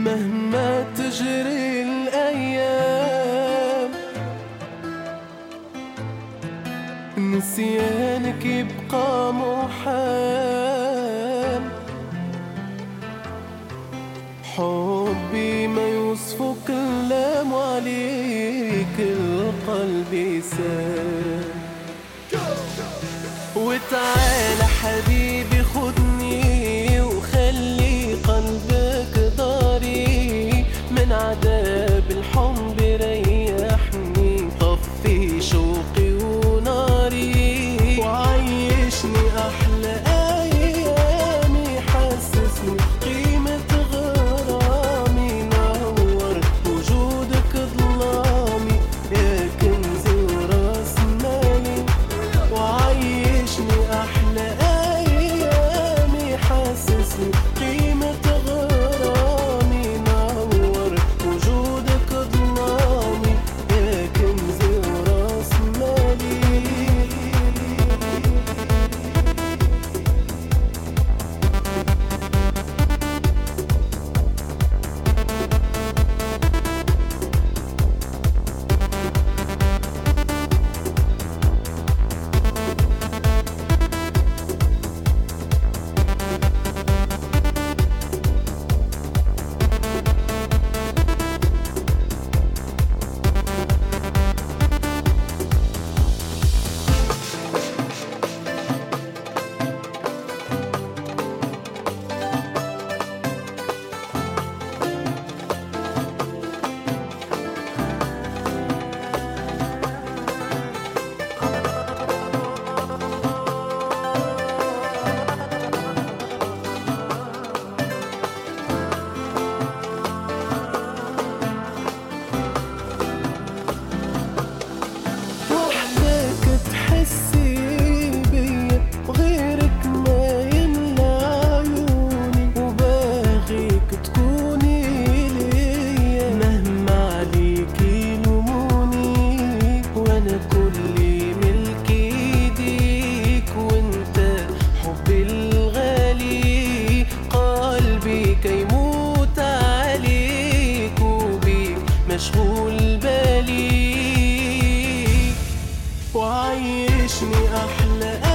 مهما تجري الأيام نسيانك يبقى محال. حبي ما يوصفه كلام، وعليك القلب يسال. وتعالى حبيبي خدني وخلي قلبك داري، من عذاب الحب ريحني، طفي شوقي وناري، وعيشني أحلى أيامي، حسسني بقيمة غرامي، نور وجودك ظلامي يا كنزي وراس مالي، وعيشني أحلى أيامي، حسسني بقيمة غرامي، نور وجودك ظلامي يا كنزي وراس مالي. مشغول بالي وعيشني أحلى